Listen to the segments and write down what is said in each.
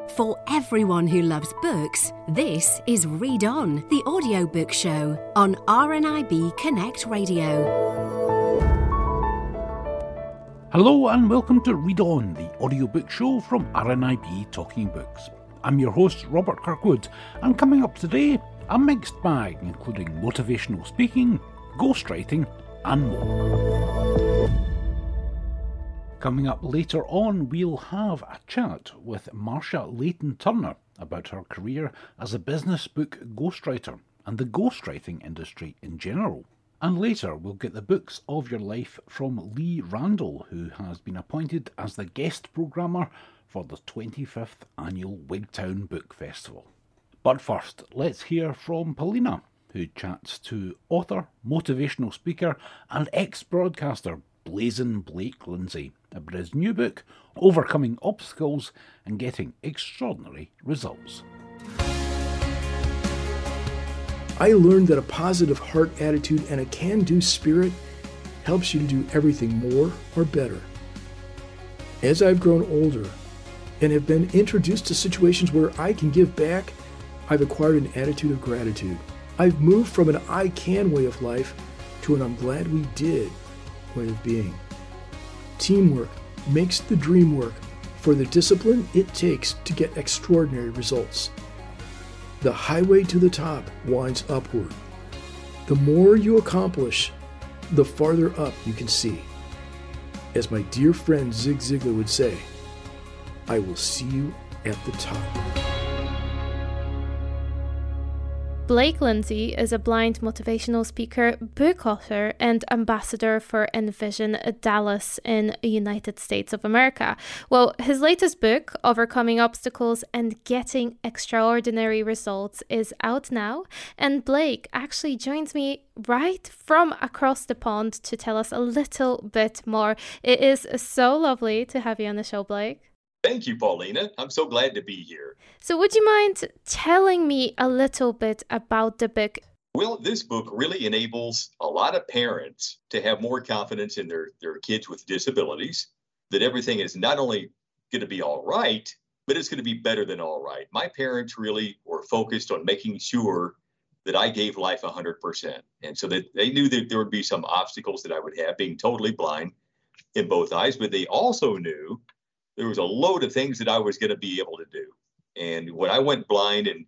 For everyone who loves books, this is Read On, the audiobook show on RNIB Connect Radio. Hello and welcome to Read On, the audiobook show from RNIB Talking Books. I'm your host, Robert Kirkwood, and coming up today, a mixed bag including motivational speaking, ghostwriting and more. Coming up later on, we'll have a chat with Marcia Layton-Turner about her career as a business book ghostwriter and the ghostwriting industry in general. And later, we'll get the books of your life from Lee Randall, who has been appointed as the guest programmer for the 25th Annual Wigtown Book Festival. But first, let's hear from Paulina, who chats to author, motivational speaker and ex-broadcaster Blazin' Blake Lindsay about his new book, Overcoming Obstacles and Getting Extraordinary Results. I learned that a positive heart attitude and a can-do spirit helps you to do everything more or better. As I've grown older and have been introduced to situations where I can give back, I've acquired an attitude of gratitude. I've moved from an I can way of life to an I'm glad we did way of being. Teamwork makes the dream work for the discipline it takes to get extraordinary results. The highway to the top winds upward. The more you accomplish, the farther up you can see. As my dear friend Zig Ziglar would say, I will see you at the top. Blake Lindsay is a blind motivational speaker, book author, and ambassador for Envision Dallas in the United States of America. Well, his latest book, Overcoming Obstacles and Getting Extraordinary Results, is out now. And Blake actually joins me right from across the pond to tell us a little bit more. It is so lovely to have you on the show, Blake. Thank you, Paulina. I'm so glad to be here. So would you mind telling me a little bit about the book? Well, this book really enables a lot of parents to have more confidence in their kids with disabilities, that everything is not only going to be all right, but it's going to be better than all right. My parents really were focused on making sure that I gave life 100%. And so that they knew that there would be some obstacles that I would have, being totally blind in both eyes, but they also knew there was a load of things that I was going to be able to do. And when I went blind in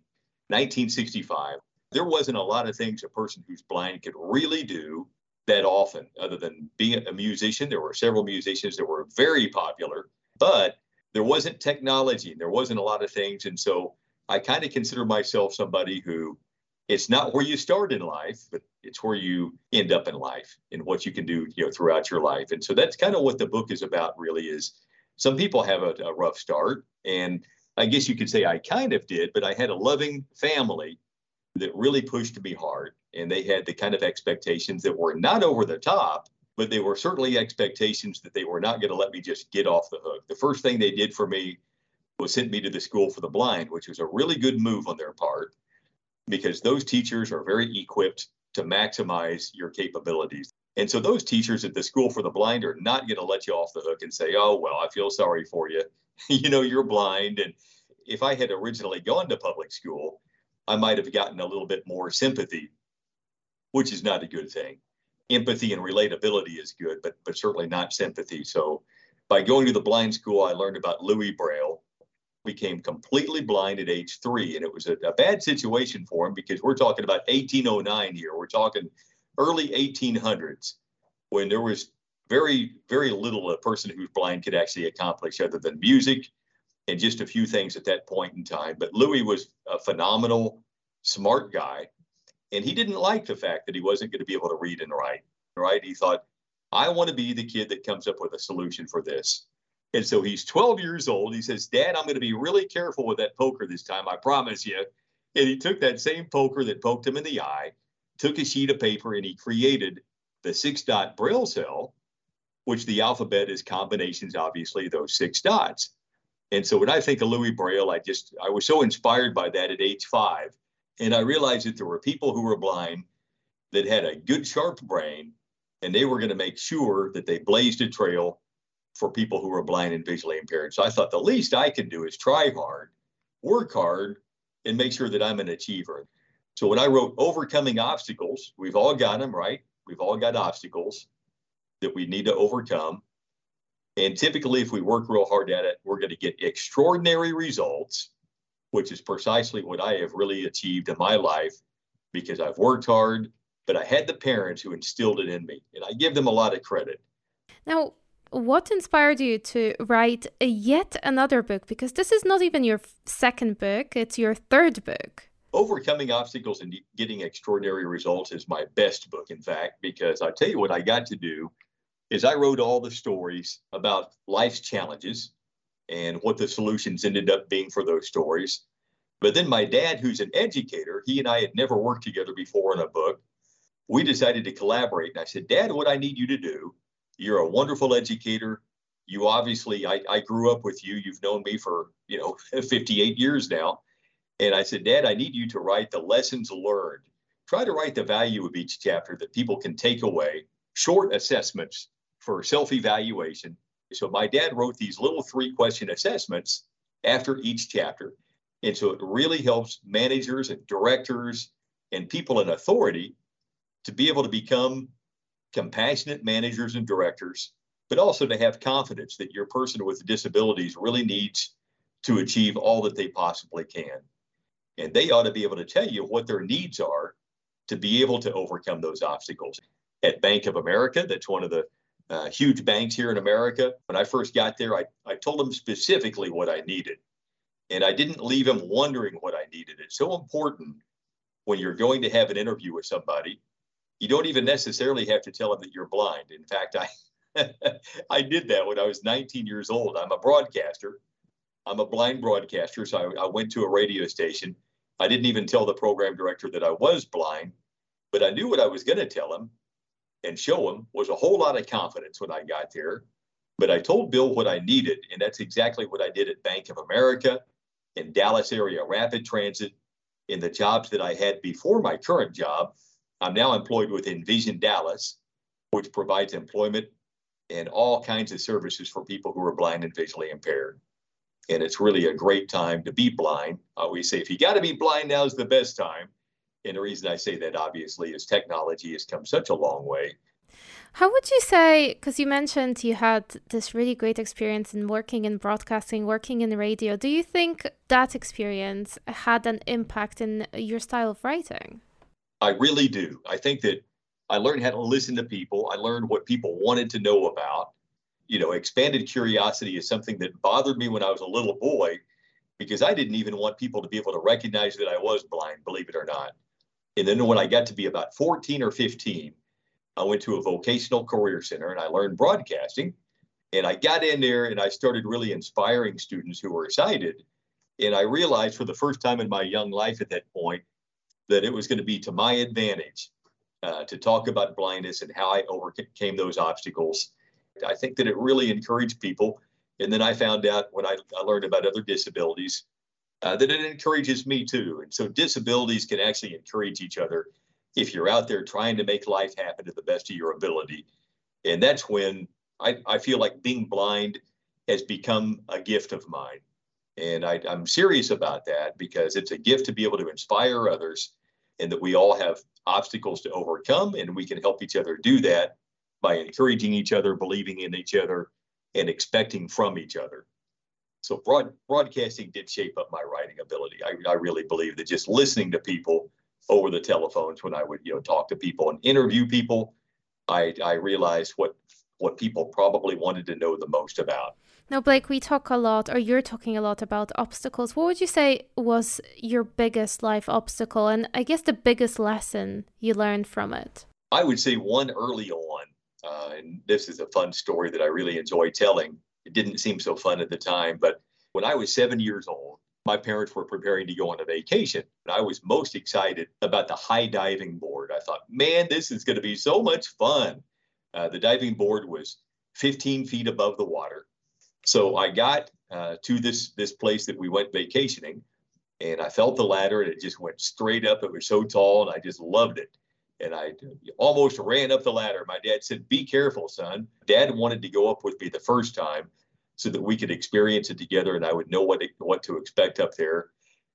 1965, there wasn't a lot of things a person who's blind could really do that often, other than being a musician. There were several musicians that were very popular, but there wasn't technology and there wasn't a lot of things. And so I kind of consider myself somebody who, it's not where you start in life, but it's where you end up in life and what you can do, throughout your life. And so that's kind of what the book is about, really. Is some people have a rough start, and I guess you could say I kind of did, but I had a loving family that really pushed me hard, and they had the kind of expectations that were not over the top, but they were certainly expectations that they were not going to let me just get off the hook. The first thing they did for me was send me to the School for the Blind, which was a really good move on their part, because those teachers are very equipped to maximize your capabilities. And so those teachers at the School for the Blind are not going to let you off the hook and say, oh, well, I feel sorry for you. You're blind. And if I had originally gone to public school, I might have gotten a little bit more sympathy, which is not a good thing. Empathy and relatability is good, but certainly not sympathy. So by going to the blind school, I learned about Louis Braille, became completely blind at age 3. And it was a bad situation for him, because we're talking about 1809 here. We're talking early 1800s, when there was very, very little a person who's blind could actually accomplish other than music and just a few things at that point in time. But Louis was a phenomenal, smart guy, and he didn't like the fact that he wasn't going to be able to read and write, right? He thought, I want to be the kid that comes up with a solution for this. And so he's 12 years old. He says, Dad, I'm going to be really careful with that poker this time, I promise you. And he took that same poker that poked him in the eye, took a sheet of paper, and he created the 6-dot Braille cell, which the alphabet is combinations, obviously, those 6 dots. And so when I think of Louis Braille, I was so inspired by that at age 5. And I realized that there were people who were blind that had a good, sharp brain, and they were going to make sure that they blazed a trail for people who were blind and visually impaired. So I thought the least I could do is try hard work hard, and make sure that I'm an achiever. So when I wrote Overcoming Obstacles, we've all got them, right? We've all got obstacles that we need to overcome. And typically, if we work real hard at it, we're going to get extraordinary results, which is precisely what I have really achieved in my life because I've worked hard, but I had the parents who instilled it in me, and I give them a lot of credit. Now, what inspired you to write yet another book? Because this is not even your second book, it's your third book. Overcoming Obstacles and Getting Extraordinary Results is my best book, in fact, because I tell you what I got to do is I wrote all the stories about life's challenges and what the solutions ended up being for those stories. But then my dad, who's an educator, he and I had never worked together before in a book. We decided to collaborate. And I said, Dad, what I need you to do, you're a wonderful educator. You obviously, I grew up with you. You've known me for, 58 years now. And I said, Dad, I need you to write the lessons learned. Try to write the value of each chapter that people can take away, short assessments for self-evaluation. So my dad wrote these little 3-question assessments after each chapter. And so it really helps managers and directors and people in authority to be able to become compassionate managers and directors, but also to have confidence that your person with disabilities really needs to achieve all that they possibly can. And they ought to be able to tell you what their needs are to be able to overcome those obstacles. At Bank of America, that's one of the huge banks here in America, when I first got there, I told them specifically what I needed. And I didn't leave them wondering what I needed. It's so important when you're going to have an interview with somebody. You don't even necessarily have to tell them that you're blind. In fact, I did that when I was 19 years old. I'm a broadcaster. I'm a blind broadcaster, so I went to a radio station. I didn't even tell the program director that I was blind, but I knew what I was going to tell him and show him was a whole lot of confidence when I got there. But I told Bill what I needed, and that's exactly what I did at Bank of America, in Dallas area rapid transit, in the jobs that I had before my current job. I'm now employed with Envision Dallas, which provides employment and all kinds of services for people who are blind and visually impaired. And it's really a great time to be blind. I always say, if you got to be blind, now is the best time. And the reason I say that, obviously, is technology has come such a long way. How would you say, because you mentioned you had this really great experience in working in broadcasting, working in radio. Do you think that experience had an impact in your style of writing? I really do. I think that I learned how to listen to people. I learned what people wanted to know about. Expanded curiosity is something that bothered me when I was a little boy, because I didn't even want people to be able to recognize that I was blind, believe it or not. And then when I got to be about 14 or 15, I went to a vocational career center and I learned broadcasting. And I got in there and I started really inspiring students who were sighted. And I realized for the first time in my young life at that point that it was going to be to my advantage to talk about blindness and how I overcame those obstacles. I think that it really encouraged people. And then I found out when I learned about other disabilities that it encourages me too. And so disabilities can actually encourage each other if you're out there trying to make life happen to the best of your ability. And that's when I feel like being blind has become a gift of mine. And I'm serious about that because it's a gift to be able to inspire others, and that we all have obstacles to overcome, and we can help each other do that by encouraging each other, believing in each other, and expecting from each other. So broadcasting did shape up my writing ability. I really believe that just listening to people over the telephones when I would talk to people and interview people, I realized what people probably wanted to know the most about. Now, Blake, we talk a lot, or you're talking a lot about obstacles. What would you say was your biggest life obstacle, and I guess the biggest lesson you learned from it? I would say one early on, and this is a fun story that I really enjoy telling. It didn't seem so fun at the time, but when I was 7 years old, my parents were preparing to go on a vacation, and I was most excited about the high diving board. I thought, man, this is going to be so much fun. The diving board was 15 feet above the water. So I got to this place that we went vacationing, and I felt the ladder, and it just went straight up. It was so tall, and I just loved it. And I almost ran up the ladder. My dad said, "Be careful, son." Dad wanted to go up with me the first time so that we could experience it together and I would know what to expect up there.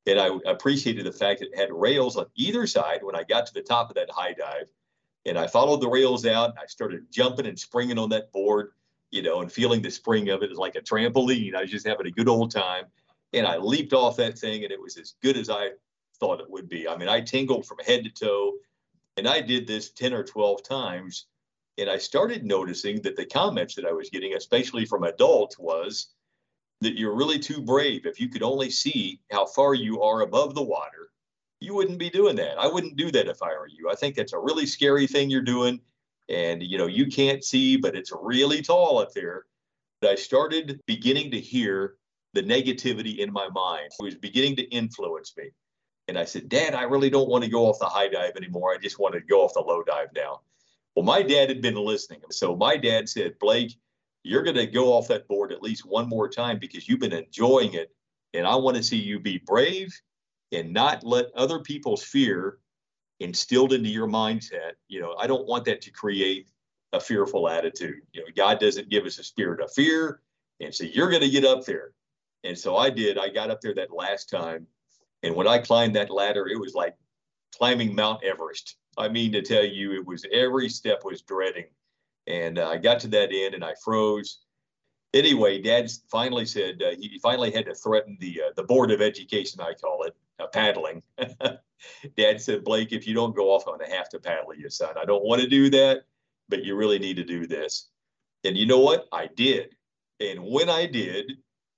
And I appreciated the fact that it had rails on either side when I got to the top of that high dive. And I followed the rails out. And I started jumping and springing on that board, and feeling the spring of it is like a trampoline. I was just having a good old time. And I leaped off that thing, and it was as good as I thought it would be. I mean, I tingled from head to toe. And I did this 10 or 12 times. And I started noticing that the comments that I was getting, especially from adults, was that you're really too brave. If you could only see how far you are above the water, you wouldn't be doing that. I wouldn't do that if I were you. I think that's a really scary thing you're doing. And, you can't see, but it's really tall up there. But I started beginning to hear the negativity in my mind. It was beginning to influence me. And I said, Dad, I really don't want to go off the high dive anymore. I just want to go off the low dive now. Well, my dad had been listening. So my dad said, Blake, you're going to go off that board at least one more time because you've been enjoying it. And I want to see you be brave and not let other people's fear instilled into your mindset. I don't want that to create a fearful attitude. God doesn't give us a spirit of fear. And so you're going to get up there. And so I did. I got up there that last time. And when I climbed that ladder, it was like climbing Mount Everest. I mean, to tell you, it was every step was dreading. And I got to that end and I froze. Anyway, Dad finally said, he finally had to threaten the Board of Education, I call it, paddling. Dad said, Blake, if you don't go off, I'm going to have to paddle you, son. I don't want to do that, but you really need to do this. And you know what? I did. And when I did,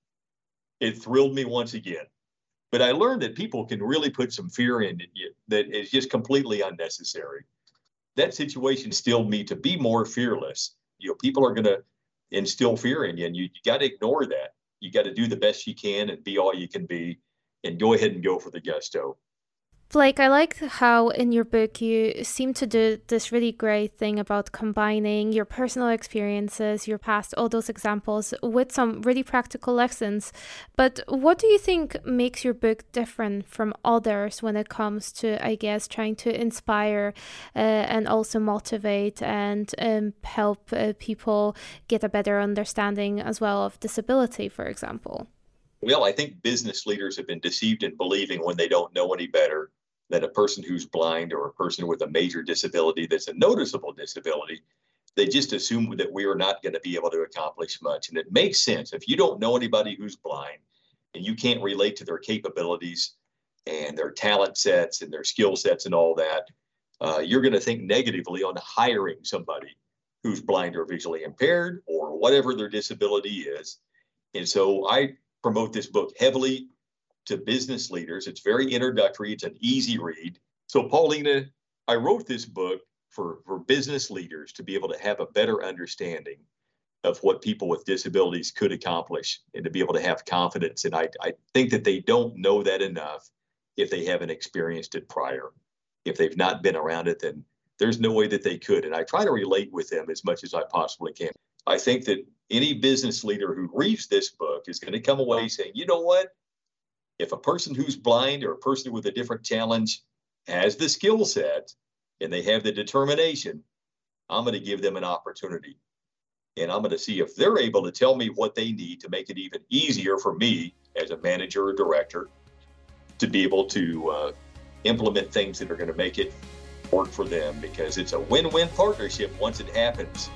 it thrilled me once again. But I learned that people can really put some fear in it that is just completely unnecessary. That situation instilled me to be more fearless. People are going to instill fear in you, and you got to ignore that. You got to do the best you can and be all you can be, and go ahead and go for the gusto. Blake, I like how in your book you seem to do this really great thing about combining your personal experiences, your past, all those examples with some really practical lessons. But what do you think makes your book different from others when it comes to, I guess, trying to inspire and also motivate and help people get a better understanding as well of disability, for example? Well, I think business leaders have been deceived in believing when they don't know any better that a person who's blind or a person with a major disability that's a noticeable disability, they just assume that we are not going to be able to accomplish much. And it makes sense. If you don't know anybody who's blind and you can't relate to their capabilities and their talent sets and their skill sets and all that, you're going to think negatively on hiring somebody who's blind or visually impaired or whatever their disability is. And so I promote this book heavily to business leaders. It's very introductory. It's an easy read. So Paulina, I wrote this book for business leaders to be able to have a better understanding of what people with disabilities could accomplish and to be able to have confidence. And I think that they don't know that enough if they haven't experienced it prior. If they've not been around it, then there's no way that they could. And I try to relate with them as much as I possibly can. I think that any business leader who reads this book is going to come away saying, you know what? If a person who's blind or a person with a different challenge has the skill set and they have the determination, I'm going to give them an opportunity. And I'm going to see if they're able to tell me what they need to make it even easier for me as a manager or director to be able to implement things that are going to make it work for them, because it's a win-win partnership once it happens.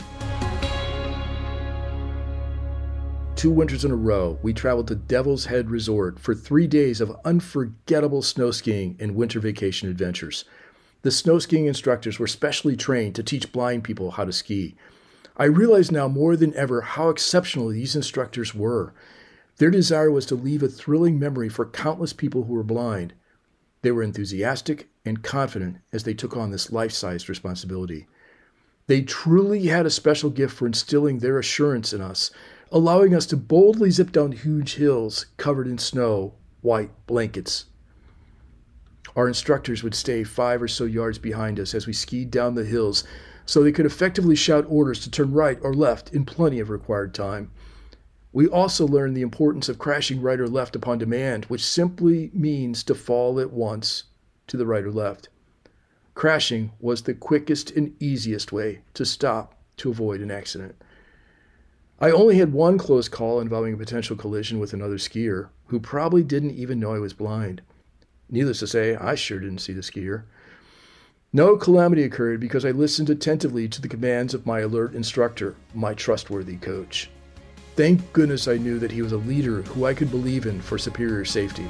2 winters in a row, we traveled to Devil's Head Resort for 3 days of unforgettable snow skiing and winter vacation adventures. The snow skiing instructors were specially trained to teach blind people how to ski. I realize now more than ever how exceptional these instructors were. Their desire was to leave a thrilling memory for countless people who were blind. They were enthusiastic and confident as they took on this life-sized responsibility. They truly had a special gift for instilling their assurance in us, allowing us to boldly zip down huge hills covered in snow, white blankets. Our instructors would stay 5 or so yards behind us as we skied down the hills so they could effectively shout orders to turn right or left in plenty of required time. We also learned the importance of crashing right or left upon demand, which simply means to fall at once to the right or left. Crashing was the quickest and easiest way to stop to avoid an accident. I only had one close call involving a potential collision with another skier who probably didn't even know I was blind. Needless to say, I sure didn't see the skier. No calamity occurred because I listened attentively to the commands of my alert instructor, my trustworthy coach. Thank goodness I knew that he was a leader who I could believe in for superior safety.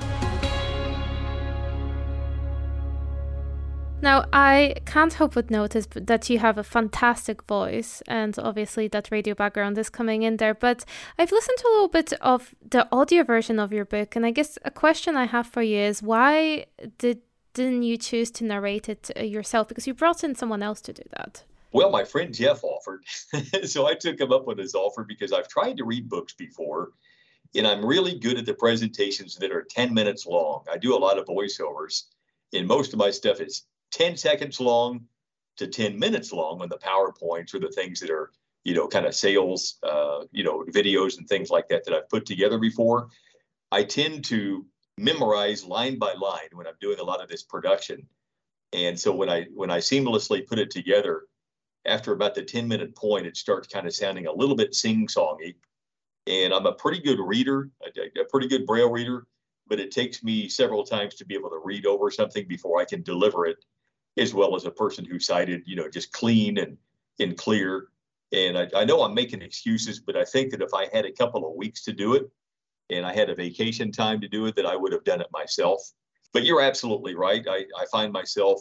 Now, I can't help but notice that you have a fantastic voice, and obviously that radio background is coming in there, but I've listened to a little bit of the audio version of your book, and I guess a question I have for you is, why didn't you choose to narrate it yourself? Because you brought in someone else to do that. Well, my friend Jeff offered, so I took him up on his offer because I've tried to read books before, and I'm really good at the presentations that are 10 minutes long. I do a lot of voiceovers, and most of my stuff is 10 seconds long to 10 minutes long on the PowerPoints or the things that are, kind of sales, videos and things like that I've put together before. I tend to memorize line by line when I'm doing a lot of this production. And so when I seamlessly put it together, after about the 10-minute point, it starts kind of sounding a little bit sing-songy. And I'm a pretty good reader, a pretty good Braille reader, but it takes me several times to be able to read over something before I can deliver it, as well as a person who cited, just clean and clear. And I know I'm making excuses, but I think that if I had a couple of weeks to do it and I had a vacation time to do it, that I would have done it myself. But you're absolutely right. I find myself,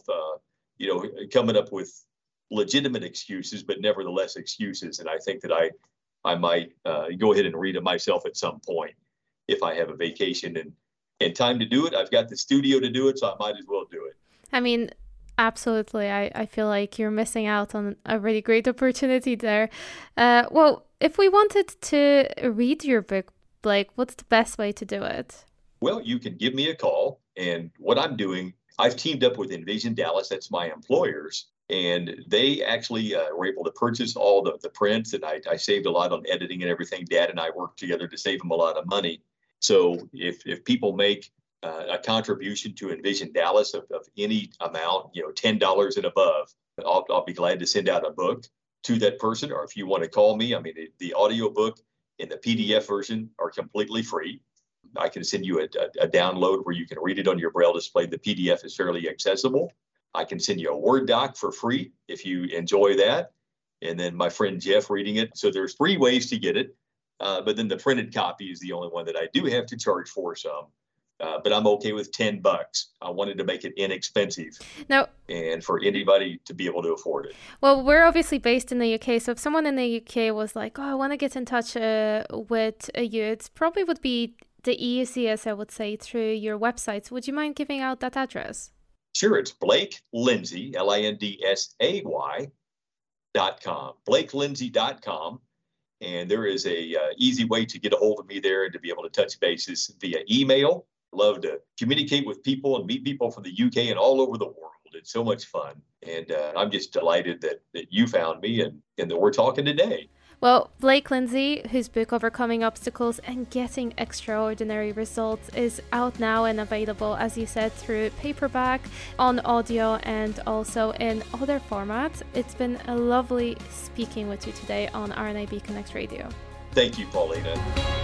coming up with legitimate excuses, but nevertheless excuses. And I think that I might go ahead and read it myself at some point if I have a vacation and time to do it. I've got the studio to do it, so I might as well do it. I mean, absolutely. I feel like you're missing out on a really great opportunity there. Well, if we wanted to read your book, Blake, what's the best way to do it? Well, you can give me a call. And what I'm doing, I've teamed up with Envision Dallas. That's my employers. And they actually were able to purchase all the prints. And I saved a lot on editing and everything. Dad and I worked together to save them a lot of money. So if people make a contribution to Envision Dallas of any amount, $10 and above, I'll be glad to send out a book to that person. Or if you want to call me, the audio book and the PDF version are completely free. I can send you a download where you can read it on your Braille display. The PDF is fairly accessible. I can send you a Word doc for free if you enjoy that. And then my friend Jeff reading it. So there's 3 ways to get it. But then the printed copy is the only one that I do have to charge for some. But I'm okay with $10. I wanted to make it inexpensive and for anybody to be able to afford it. Well, we're obviously based in the UK. So if someone in the UK was like, I want to get in touch with you, it probably would be the easiest, I would say, through your website. Would you mind giving out that address? Sure. It's Blake Lindsay, LINDSAY.com, BlakeLindsay.com. And there is a easy way to get a hold of me there and to be able to touch bases via email. Love to communicate with people and meet people from the UK and all over the world. It's so much fun. And I'm just delighted that you found me and that we're talking today. Well, Blake Lindsay, whose book Overcoming Obstacles and Getting Extraordinary Results is out now and available, as you said, through paperback, on audio, and also in other formats. It's been a lovely speaking with you today on RNIB Connect Radio. Thank you, Paulina.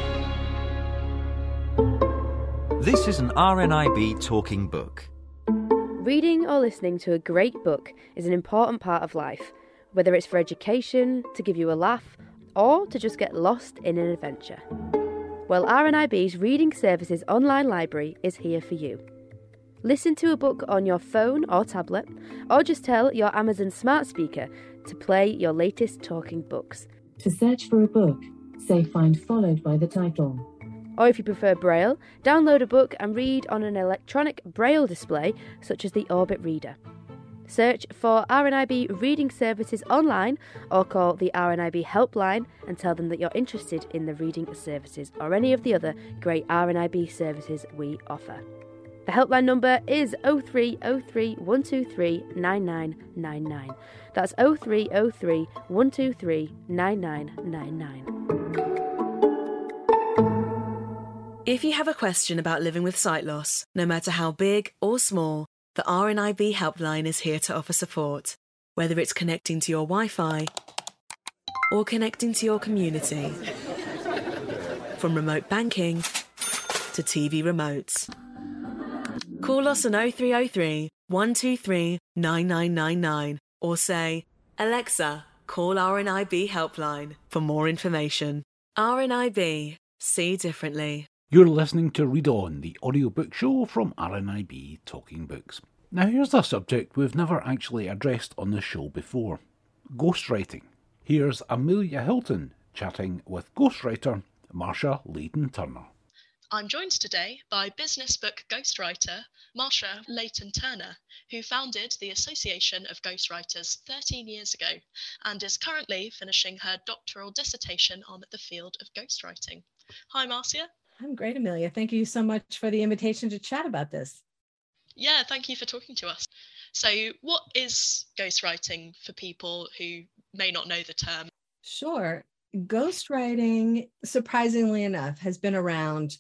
This is an RNIB talking book. Reading or listening to a great book is an important part of life, whether it's for education, to give you a laugh, or to just get lost in an adventure. Well, RNIB's Reading Services online library is here for you. Listen to a book on your phone or tablet, or just tell your Amazon smart speaker to play your latest talking books. To search for a book, say find followed by the title. Or if you prefer Braille, download a book and read on an electronic Braille display such as the Orbit Reader. Search for RNIB Reading Services online or call the RNIB helpline and tell them that you're interested in the reading services or any of the other great RNIB services we offer. The helpline number is 0303 123 9999. That's 0303 123 9999. If you have a question about living with sight loss, no matter how big or small, the RNIB helpline is here to offer support, whether it's connecting to your Wi-Fi or connecting to your community. From remote banking to TV remotes. Call us on 0303 123 9999 or say, Alexa, call RNIB helpline for more information. RNIB, see differently. You're listening to Read On, the audiobook show from RNIB Talking Books. Now here's a subject we've never actually addressed on the show before: ghostwriting. Here's Amelia Hilton chatting with ghostwriter Marsha Leyden-Turner. I'm joined today by business book ghostwriter Marsha Leyden-Turner, who founded the Association of Ghostwriters 13 years ago and is currently finishing her doctoral dissertation on the field of ghostwriting. Hi, Marcia. I'm great, Amelia. Thank you so much for the invitation to chat about this. Yeah, thank you for talking to us. So what is ghostwriting for people who may not know the term? Sure. Ghostwriting, surprisingly enough, has been around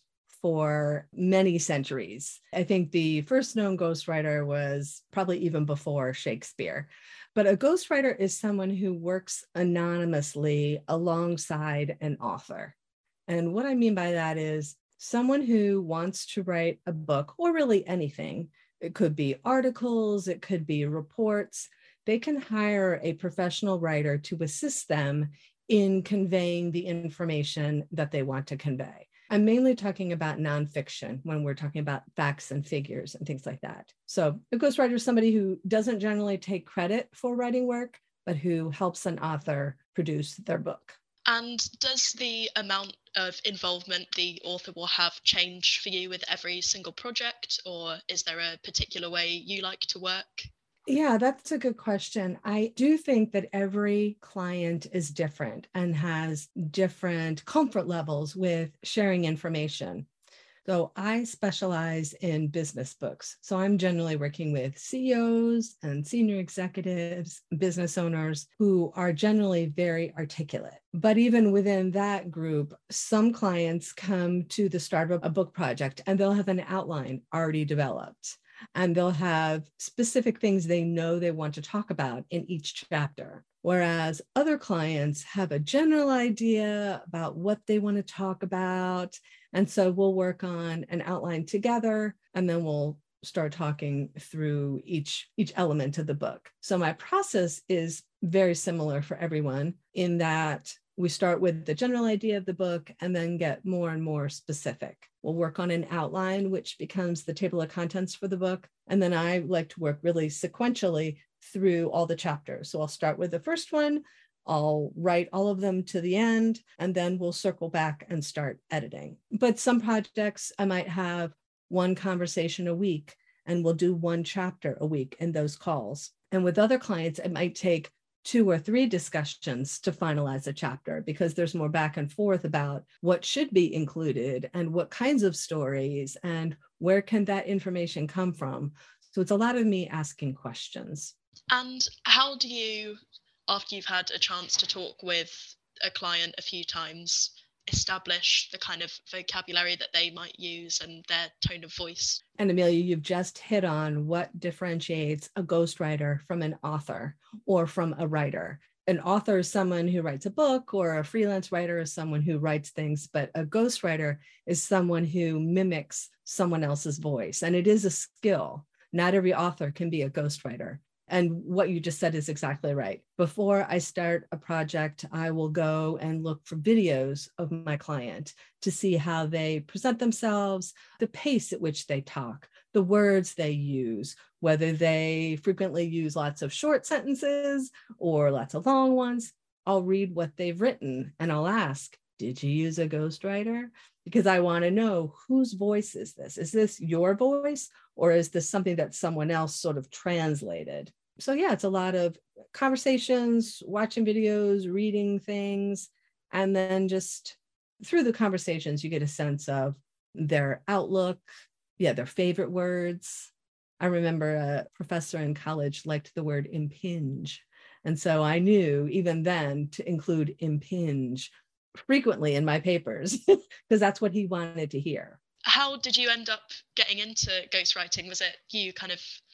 for many centuries. I think the first known ghostwriter was probably even before Shakespeare. But a ghostwriter is someone who works anonymously alongside an author. And what I mean by that is someone who wants to write a book, or really anything. It could be articles, it could be reports. They can hire a professional writer to assist them in conveying the information that they want to convey. I'm mainly talking about nonfiction when we're talking about facts and figures and things like that. So a ghostwriter is somebody who doesn't generally take credit for writing work, but who helps an author produce their book. And does the amount of involvement the author will have change for you with every single project, or is there a particular way you like to work? Yeah, that's a good question. I do think that every client is different and has different comfort levels with sharing information. So I specialize in business books. So I'm generally working with CEOs and senior executives, business owners who are generally very articulate. But even within that group, some clients come to the start of a book project and they'll have an outline already developed. And they'll have specific things they know they want to talk about in each chapter. Whereas other clients have a general idea about what they want to talk about. And so we'll work on an outline together, and then we'll start talking through each element of the book. So my process is very similar for everyone in that we start with the general idea of the book and then get more and more specific. We'll work on an outline, which becomes the table of contents for the book. And then I like to work really sequentially through all the chapters. So I'll start with the first one, I'll write all of them to the end, and then we'll circle back and start editing. But some projects, I might have one conversation a week, and we'll do one chapter a week in those calls. And with other clients, it might take 2 or 3 discussions to finalize a chapter because there's more back and forth about what should be included and what kinds of stories and where can that information come from. So it's a lot of me asking questions. And how do you, after you've had a chance to talk with a client a few times, establish the kind of vocabulary that they might use and their tone of voice? And Amelia, you've just hit on what differentiates a ghostwriter from an author or from a writer. An author is someone who writes a book, or a freelance writer is someone who writes things, but a ghostwriter is someone who mimics someone else's voice. And it is a skill. Not every author can be a ghostwriter. And what you just said is exactly right. Before I start a project, I will go and look for videos of my client to see how they present themselves, the pace at which they talk, the words they use, whether they frequently use lots of short sentences or lots of long ones. I'll read what they've written and I'll ask, did you use a ghostwriter? Because I want to know, whose voice is this? Is this your voice, or is this something that someone else sort of translated? So yeah, it's a lot of conversations, watching videos, reading things, and then just through the conversations, you get a sense of their outlook, their favorite words. I remember a professor in college liked the word impinge. And so I knew even then to include impinge frequently in my papers because that's what he wanted to hear. How did you end up getting into ghostwriting? Was it you kind of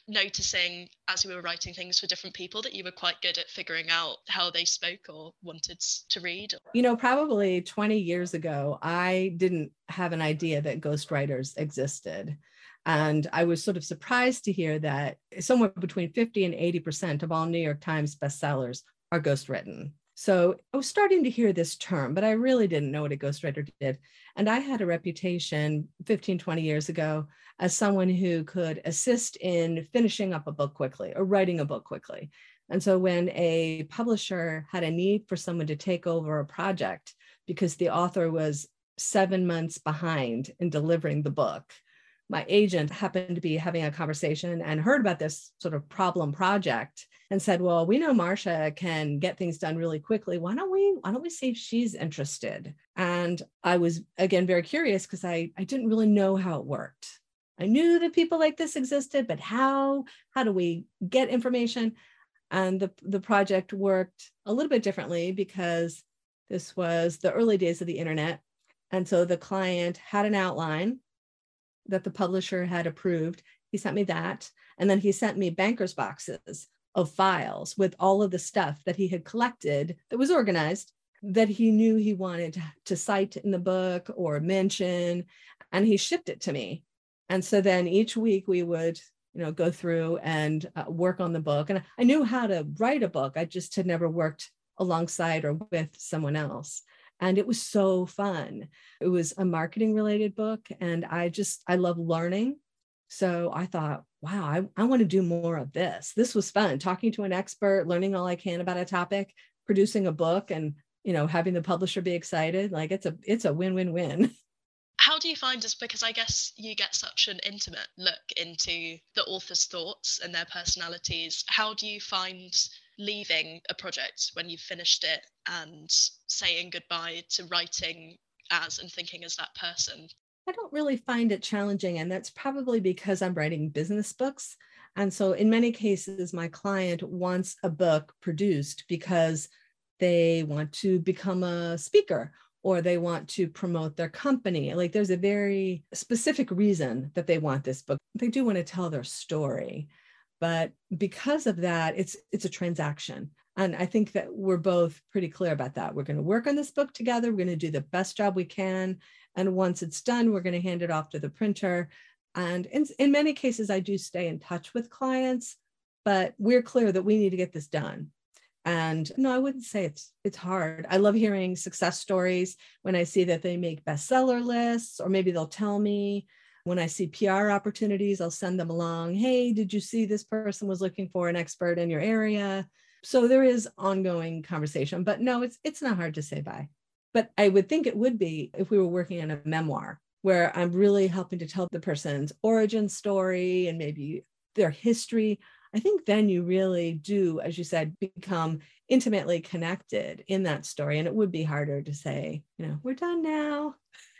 noticing as you were writing things for different people that you were quite good at figuring out how they spoke or wanted to read? Probably 20 years ago, I didn't have an idea that ghostwriters existed. And I was sort of surprised to hear that somewhere between 50 and 80% of all New York Times bestsellers are ghostwritten. So I was starting to hear this term, but I really didn't know what a ghostwriter did. And I had a reputation 15, 20 years ago as someone who could assist in finishing up a book quickly or writing a book quickly. And so when a publisher had a need for someone to take over a project because the author was 7 months behind in delivering the book, my agent happened to be having a conversation and heard about this sort of problem project and said, well, we know Marcia can get things done really quickly. Why don't we see if she's interested? And I was, again, very curious because I didn't really know how it worked. I knew that people like this existed, but how do we get information? And the project worked a little bit differently because this was the early days of the internet. And so the client had an outline that the publisher had approved. He sent me that. And then he sent me banker's boxes of files with all of the stuff that he had collected that was organized, that he knew he wanted to cite in the book or mention, and he shipped it to me. And so then each week we would, go through and work on the book. And I knew how to write a book. I just had never worked alongside or with someone else. And it was so fun. It was a marketing related book. And I love learning. So I thought, wow, I want to do more of this. This was fun, talking to an expert, learning all I can about a topic, producing a book, and, having the publisher be excited. Like it's a win-win-win. How do you find this? Because I guess you get such an intimate look into the author's thoughts and their personalities. How do you find leaving a project when you've finished it and saying goodbye to writing as and thinking as that person? I don't really find it challenging, and that's probably because I'm writing business books. And so in many cases, my client wants a book produced because they want to become a speaker or they want to promote their company. Like there's a very specific reason that they want this book. They do want to tell their story. But because of that, it's a transaction. And I think that we're both pretty clear about that. We're going to work on this book together. We're going to do the best job we can. And once it's done, we're going to hand it off to the printer. And in many cases, I do stay in touch with clients, but we're clear that we need to get this done. And no, I wouldn't say it's hard. I love hearing success stories when I see that they make bestseller lists, or maybe they'll tell me. When I see PR opportunities, I'll send them along. Hey, did you see this person was looking for an expert in your area? So there is ongoing conversation, but no, it's not hard to say bye. But I would think it would be if we were working on a memoir where I'm really helping to tell the person's origin story and maybe their history. I think then you really do, as you said, become intimately connected in that story. And it would be harder to say, we're done now.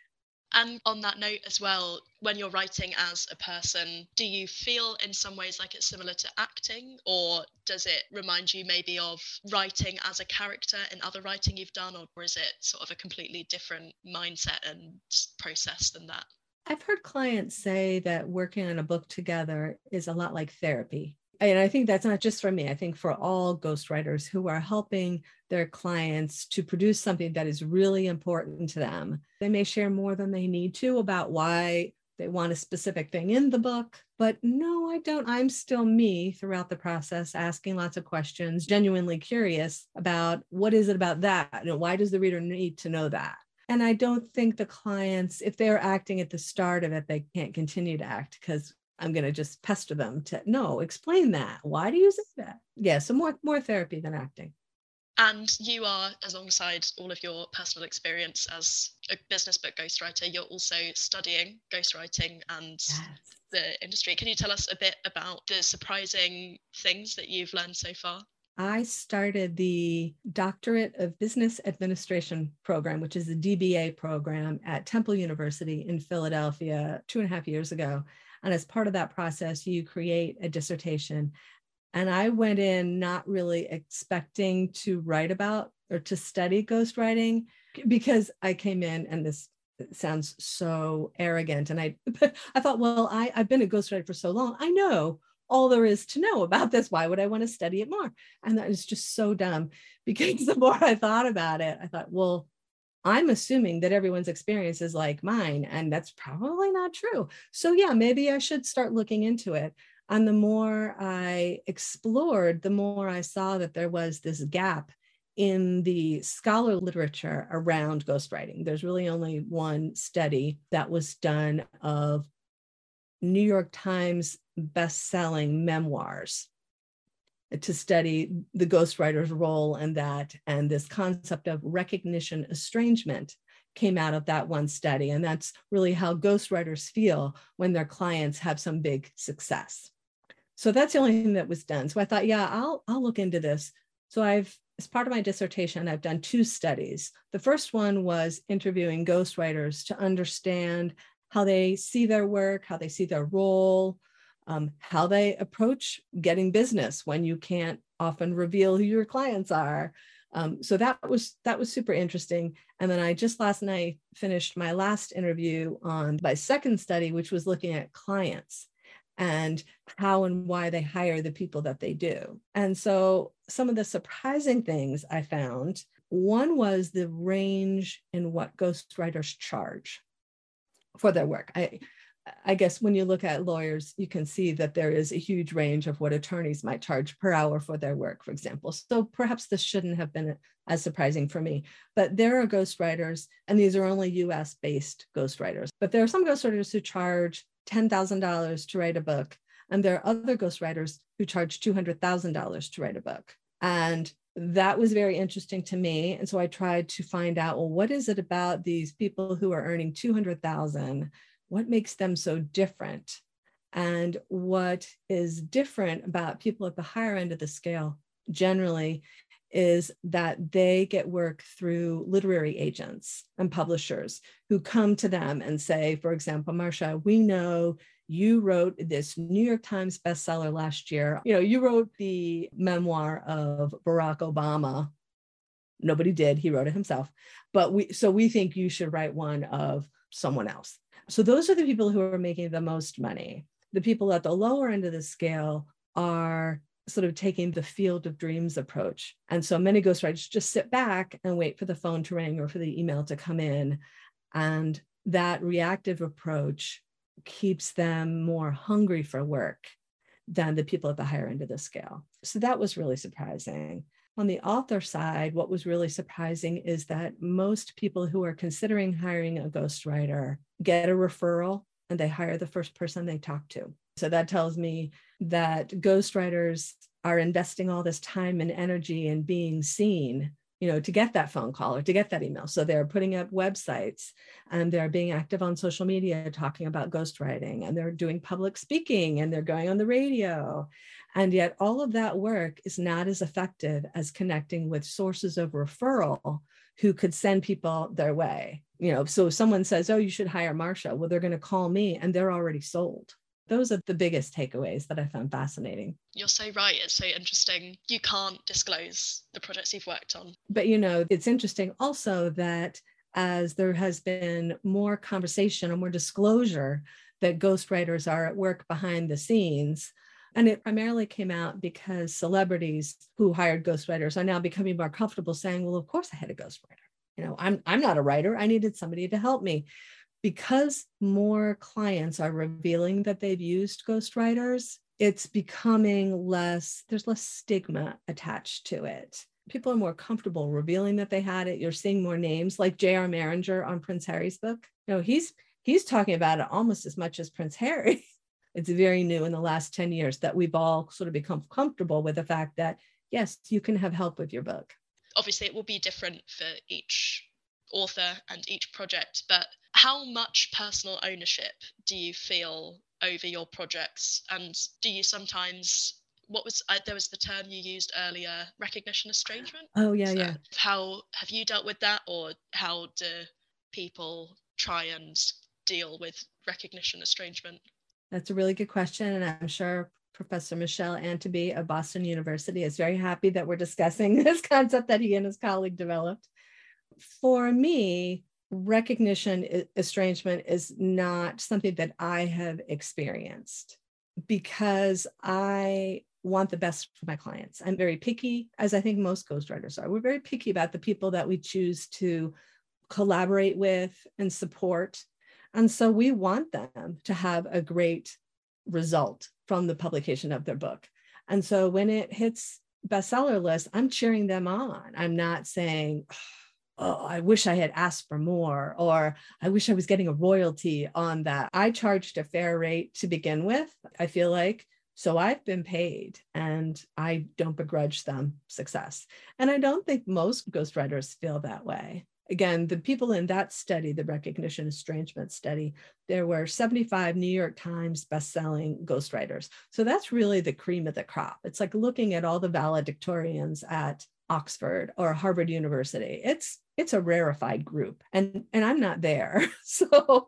And on that note as well, when you're writing as a person, do you feel in some ways like it's similar to acting, or does it remind you maybe of writing as a character in other writing you've done, or is it sort of a completely different mindset and process than that? I've heard clients say that working on a book together is a lot like therapy. And I think that's not just for me. I think for all ghostwriters who are helping their clients to produce something that is really important to them. They may share more than they need to about why they want a specific thing in the book. But no, I don't. I'm still me throughout the process, asking lots of questions, genuinely curious about what is it about that? Why does the reader need to know that? And I don't think the clients, if they're acting at the start of it, they can't continue to act because I'm going to just pester them to, no, explain that. Why do you say that? Yeah, so more therapy than acting. And you are, alongside all of your personal experience as a business book ghostwriter, you're also studying ghostwriting and the industry. Can you tell us a bit about the surprising things that you've learned so far? I started the Doctorate of Business Administration program, which is the DBA program at Temple University in Philadelphia 2.5 years ago. And as part of that process, you create a dissertation. And I went in not really expecting to write about or to study ghostwriting, because I came in, and this sounds so arrogant. And I thought, well, I've been a ghostwriter for so long. I know all there is to know about this. Why would I want to study it more? And that is just so dumb, because the more I thought about it, I thought, well, I'm assuming that everyone's experience is like mine, and that's probably not true. So yeah, maybe I should start looking into it. And the more I explored, the more I saw that there was this gap in the scholar literature around ghostwriting. There's really only one study that was done of New York Times best-selling memoirs to study the ghostwriter's role in that. And this concept of recognition estrangement came out of that one study. And that's really how ghostwriters feel when their clients have some big success. So that's the only thing that was done. So I thought, yeah, I'll look into this. So as part of my dissertation, I've done 2 studies. The first one was interviewing ghostwriters to understand how they see their work, how they see their role, how they approach getting business when you can't often reveal who your clients are. So that was super interesting. And then I just last night finished my last interview on my second study, which was looking at clients and how and why they hire the people that they do. And so some of the surprising things I found, one was the range in what ghostwriters charge for their work. I guess when you look at lawyers, you can see that there is a huge range of what attorneys might charge per hour for their work, for example. So perhaps this shouldn't have been as surprising for me. But there are ghostwriters, and these are only US-based ghostwriters, but there are some ghostwriters who charge $10,000 to write a book, and there are other ghostwriters who charge $200,000 to write a book. And that was very interesting to me. And so I tried to find out, well, what is it about these people who are earning $200,000? What makes them so different? And what is different about people at the higher end of the scale generally is that they get work through literary agents and publishers who come to them and say, for example, Marsha, we know you wrote this New York Times bestseller last year. You wrote the memoir of Barack Obama. Nobody did. He wrote it himself. But we think you should write one of someone else. So those are the people who are making the most money. The people at the lower end of the scale are sort of taking the field of dreams approach. And so many ghostwriters just sit back and wait for the phone to ring or for the email to come in. And that reactive approach keeps them more hungry for work than the people at the higher end of the scale. So that was really surprising. On the author side, what was really surprising is that most people who are considering hiring a ghostwriter get a referral and they hire the first person they talk to. So that tells me that ghostwriters are investing all this time and energy in being seen, to get that phone call or to get that email. So they're putting up websites and they're being active on social media talking about ghostwriting, and they're doing public speaking and they're going on the radio. And yet all of that work is not as effective as connecting with sources of referral who could send people their way. So if someone says, oh, you should hire Marsha, well, they're going to call me and they're already sold. Those are the biggest takeaways that I found fascinating. You're so right. It's so interesting. You can't disclose the projects you've worked on. But, it's interesting also that as there has been more conversation or more disclosure that ghostwriters are at work behind the scenes, and it primarily came out because celebrities who hired ghostwriters are now becoming more comfortable saying, well, of course I had a ghostwriter. I'm not a writer. I needed somebody to help me. Because more clients are revealing that they've used ghostwriters, it's becoming there's less stigma attached to it. People are more comfortable revealing that they had it. You're seeing more names like J.R. Maringer on Prince Harry's book. He's talking about it almost as much as Prince Harry. It's very new in the last 10 years that we've all sort of become comfortable with the fact that, yes, you can have help with your book. Obviously, it will be different for each author and each project, but how much personal ownership do you feel over your projects? And do you sometimes, there was the term you used earlier, recognition estrangement? Oh, yeah. How have you dealt with that, or how do people try and deal with recognition estrangement? That's a really good question. And I'm sure Professor Michelle Anteby of Boston University is very happy that we're discussing this concept that he and his colleague developed. For me, recognition estrangement is not something that I have experienced. because I want the best for my clients. I'm very picky, as I think most ghostwriters are. We're very picky about the people that we choose to collaborate with and support. And so we want them to have a great result from the publication of their book. And so when it hits bestseller list, I'm cheering them on. I'm not saying, oh, I wish I had asked for more, or I wish I was getting a royalty on that. I charged a fair rate to begin with, I feel like. So I've been paid and I don't begrudge them success. And I don't think most ghostwriters feel that way. Again, the people in that study, the recognition estrangement study, there were 75 New York Times bestselling ghostwriters. So that's really the cream of the crop. It's like looking at all the valedictorians at Oxford or Harvard University. It's a rarefied group, and I'm not there. So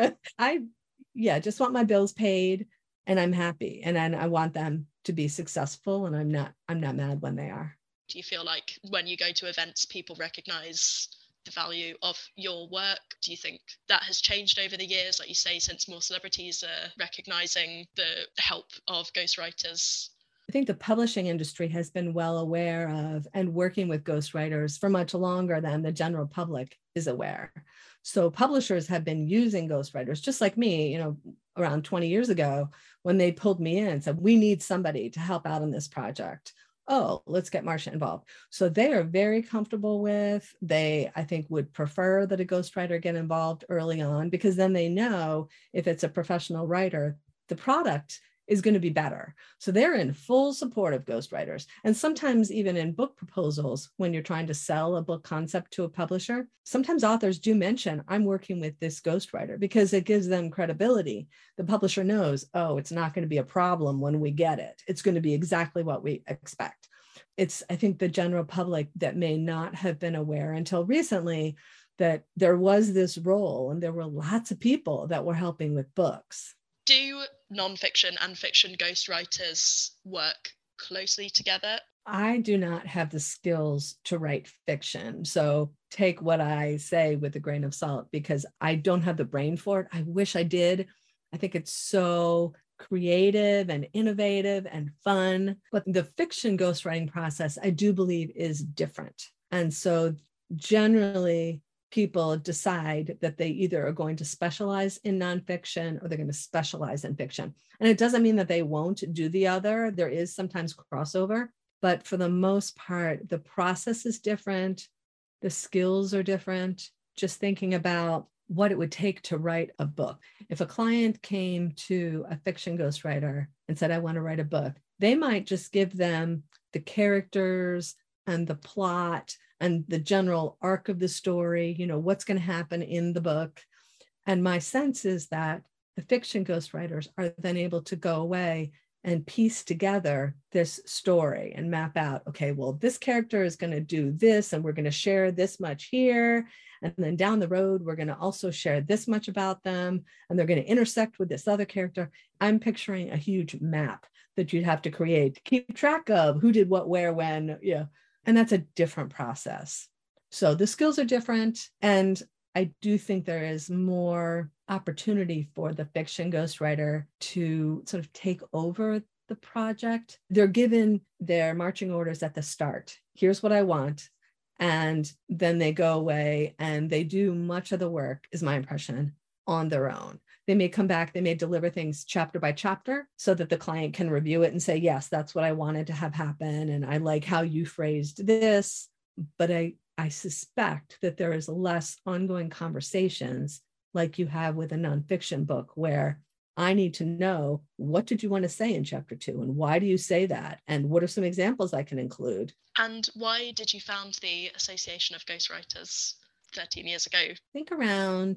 I just want my bills paid, and I'm happy, and I want them to be successful, and I'm not mad when they are. Do you feel like when you go to events, people recognize the value of your work? Do you think that has changed over the years, like you say, since more celebrities are recognizing the help of ghostwriters? I think the publishing industry has been well aware of and working with ghostwriters for much longer than the general public is aware. So publishers have been using ghostwriters, just like me, around 20 years ago, when they pulled me in and said, we need somebody to help out on this project. Oh, let's get Marsha involved. So they are very comfortable with, I think, would prefer that a ghostwriter get involved early on, because then they know if it's a professional writer, the product is going to be better. So they're in full support of ghostwriters. And sometimes even in book proposals, when you're trying to sell a book concept to a publisher, sometimes authors do mention, I'm working with this ghostwriter, because it gives them credibility. The publisher knows, oh, it's not going to be a problem when we get it. It's going to be exactly what we expect. It's, I think, the general public that may not have been aware until recently that there was this role and there were lots of people that were helping with books. Do nonfiction and fiction ghostwriters work closely together? I do not have the skills to write fiction. So take what I say with a grain of salt, because I don't have the brain for it. I wish I did. I think it's so creative and innovative and fun. But the fiction ghostwriting process, I do believe, is different. And so generally, people decide that they either are going to specialize in nonfiction or they're going to specialize in fiction. And it doesn't mean that they won't do the other. There is sometimes crossover, but for the most part, the process is different. The skills are different. Just thinking about what it would take to write a book. If a client came to a fiction ghostwriter and said, I want to write a book, they might just give them the characters and the plot and the general arc of the story, what's going to happen in the book. And my sense is that the fiction ghostwriters are then able to go away and piece together this story and map out, okay, well, this character is going to do this, and we're going to share this much here. And then down the road, we're going to also share this much about them, and they're going to intersect with this other character. I'm picturing a huge map that you'd have to create to keep track of who did what, where, when, and that's a different process. So the skills are different. And I do think there is more opportunity for the fiction ghostwriter to sort of take over the project. They're given their marching orders at the start. Here's what I want. And then they go away and they do much of the work, is my impression, on their own. They may come back, they may deliver things chapter by chapter so that the client can review it and say, yes, that's what I wanted to have happen. And I like how you phrased this. But I suspect that there is less ongoing conversations like you have with a nonfiction book, where I need to know, what did you want to say in chapter 2? And why do you say that? And what are some examples I can include? And why did you found the Association of Ghostwriters 13 years ago? I think around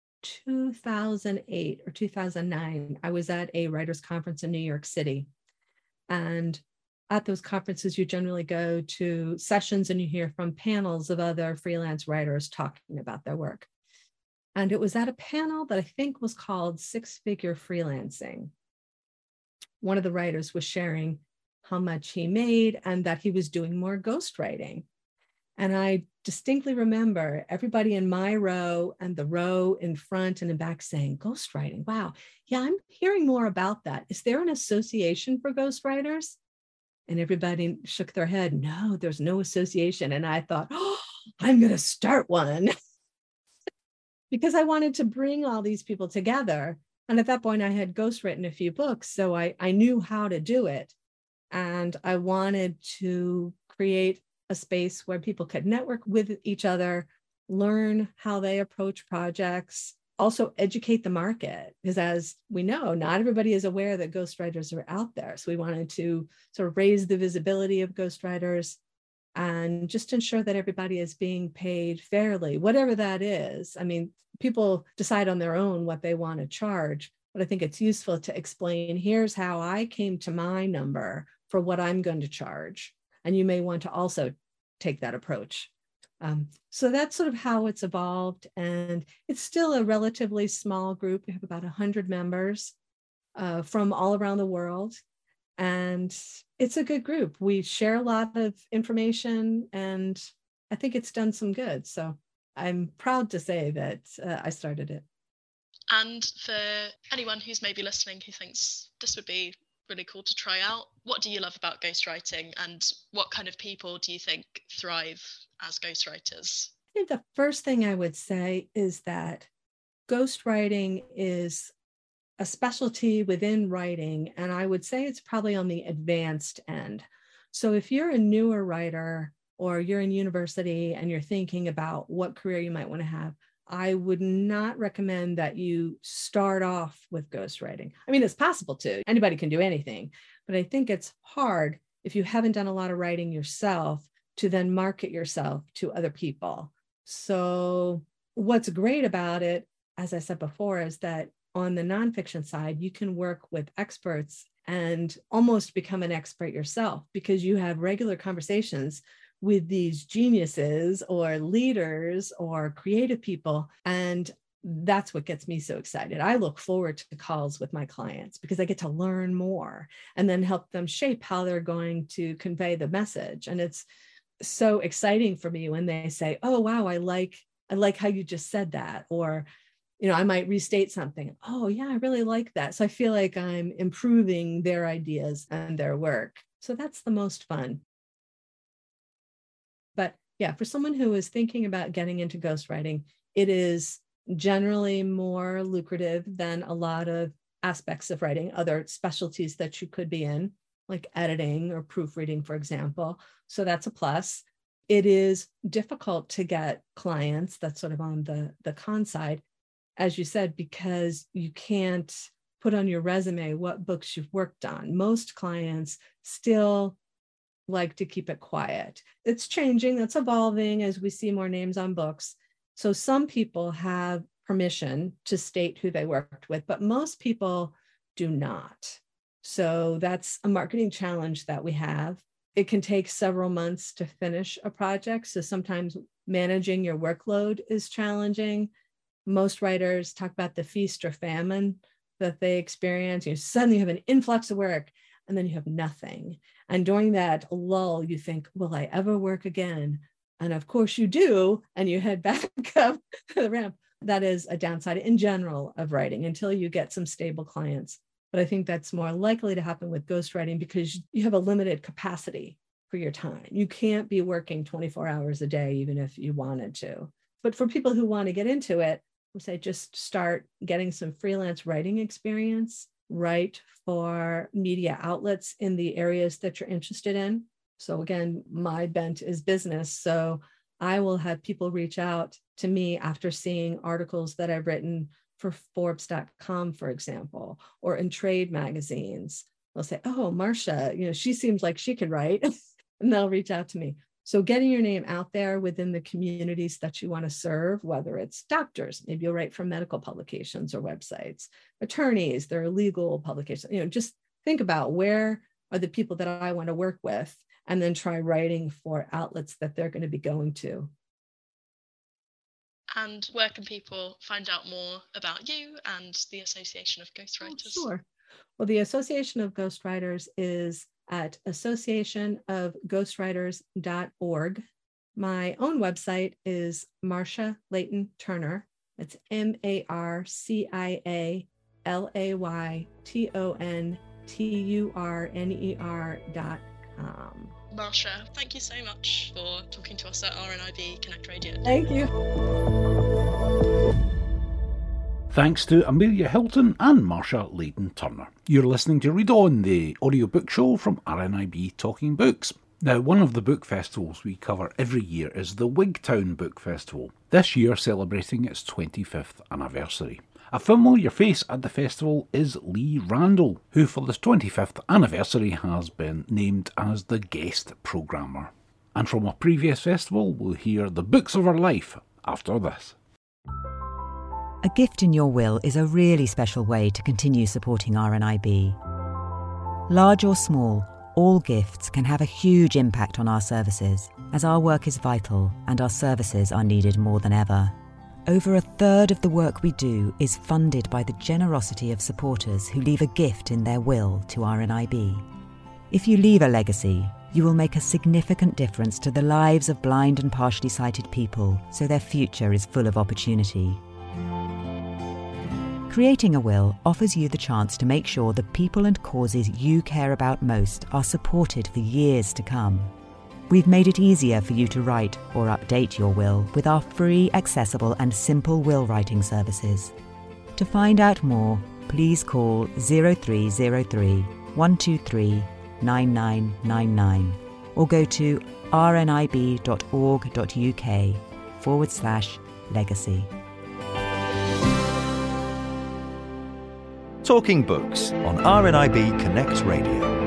2008 or 2009, I was at a writers' conference in New York City. And at those conferences, you generally go to sessions and you hear from panels of other freelance writers talking about their work. And it was at a panel that I think was called Six Figure Freelancing. One of the writers was sharing how much he made and that he was doing more ghostwriting. And I distinctly remember everybody in my row and the row in front and in back saying, ghostwriting. Wow. Yeah, I'm hearing more about that. Is there an association for ghostwriters? And everybody shook their head. No, there's no association. And I thought, oh, I'm going to start one because I wanted to bring all these people together. And at that point, I had ghostwritten a few books, so I knew how to do it. And I wanted to create a space where people could network with each other, learn how they approach projects, also educate the market. Because as we know, not everybody is aware that ghostwriters are out there. So we wanted to sort of raise the visibility of ghostwriters and just ensure that everybody is being paid fairly, whatever that is. I mean, people decide on their own what they want to charge, but I think it's useful to explain, here's how I came to my number for what I'm going to charge. And you may want to also take that approach. So that's sort of how it's evolved. And it's still a relatively small group. We have about 100 members from all around the world. And it's a good group. We share a lot of information, and I think it's done some good. So I'm proud to say that I started it. And for anyone who's maybe listening who thinks this would be really cool to try out, what do you love about ghostwriting, and what kind of people do you think thrive as ghostwriters? I think the first thing I would say is that ghostwriting is a specialty within writing, and I would say it's probably on the advanced end. So if you're a newer writer or you're in university and you're thinking about what career you might want to have, I would not recommend that you start off with ghostwriting. I mean, it's possible to. Anybody can do anything, but I think it's hard if you haven't done a lot of writing yourself to then market yourself to other people. So what's great about it, as I said before, is that on the nonfiction side, you can work with experts and almost become an expert yourself because you have regular conversations with these geniuses or leaders or creative people. And that's what gets me so excited. I look forward to calls with my clients because I get to learn more and then help them shape how they're going to convey the message. And it's so exciting for me when they say, oh, wow, I like how you just said that. Or, I might restate something. Oh, yeah, I really like that. So I feel like I'm improving their ideas and their work. So that's the most fun. But yeah, for someone who is thinking about getting into ghostwriting, it is generally more lucrative than a lot of aspects of writing, other specialties that you could be in, like editing or proofreading, for example. So that's a plus. It is difficult to get clients. That's sort of on the con side, as you said, because you can't put on your resume what books you've worked on. Most clients still like to keep it quiet. It's changing, that's evolving as we see more names on books. So some people have permission to state who they worked with, but most people do not. So that's a marketing challenge that we have. It can take several months to finish a project. So sometimes managing your workload is challenging. Most writers talk about the feast or famine that they experience. You suddenly have an influx of work and then you have nothing. And during that lull, you think, will I ever work again? And of course you do, and you head back up the ramp. That is a downside in general of writing until you get some stable clients. But I think that's more likely to happen with ghostwriting because you have a limited capacity for your time. You can't be working 24 hours a day, even if you wanted to. But for people who want to get into it, I would say just start getting some freelance writing experience, write for media outlets in the areas that you're interested in. So again, my bent is business. So I will have people reach out to me after seeing articles that I've written for Forbes.com, for example, or in trade magazines. They'll say, oh, Marcia, she seems like she can write. And they'll reach out to me. So getting your name out there within the communities that you want to serve, whether it's doctors, maybe you'll write for medical publications or websites, attorneys, there are legal publications, just think about where are the people that I want to work with, and then try writing for outlets that they're going to be going to. And where can people find out more about you and the Association of Ghostwriters? Oh, sure. Well, the Association of Ghostwriters is at associationofghostwriters.org. My own website is Marcia Layton Turner. It's MarciaLaytonTurner.com. Marcia, thank you so much for talking to us at RNIB Connect Radio. Thank you. Thanks to Amelia Hilton and Marcia Layton Turner. You're listening to Read On, the audiobook show from RNIB Talking Books. Now, one of the book festivals we cover every year is the Wigtown Book Festival, this year celebrating its 25th anniversary. A familiar face at the festival is Lee Randall, who for the 25th anniversary has been named as the guest programmer. And from a previous festival, we'll hear the books of her life after this. A gift in your will is a really special way to continue supporting RNIB. Large or small, all gifts can have a huge impact on our services, as our work is vital and our services are needed more than ever. Over a third of the work we do is funded by the generosity of supporters who leave a gift in their will to RNIB. If you leave a legacy, you will make a significant difference to the lives of blind and partially sighted people, so their future is full of opportunity. Creating a will offers you the chance to make sure the people and causes you care about most are supported for years to come. We've made it easier for you to write or update your will with our free, accessible and simple will writing services. To find out more, please call 0303 123 9999 or go to rnib.org.uk/legacy. Talking Books on RNIB Connect Radio.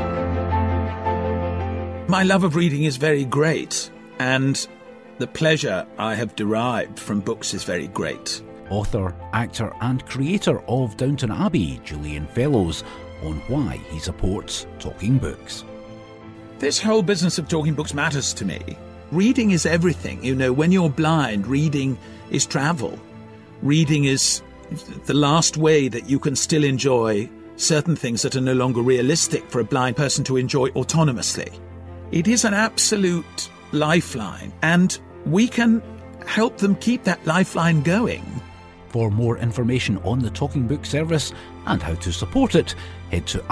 My love of reading is very great, and the pleasure I have derived from books is very great. Author, actor and creator of Downton Abbey, Julian Fellowes, on why he supports Talking Books. This whole business of talking books matters to me. Reading is everything. You know, when you're blind, reading is travel. Reading is the last way that you can still enjoy certain things that are no longer realistic for a blind person to enjoy autonomously. It is an absolute lifeline, and we can help them keep that lifeline going. For more information on the Talking Book service and how to support it, head to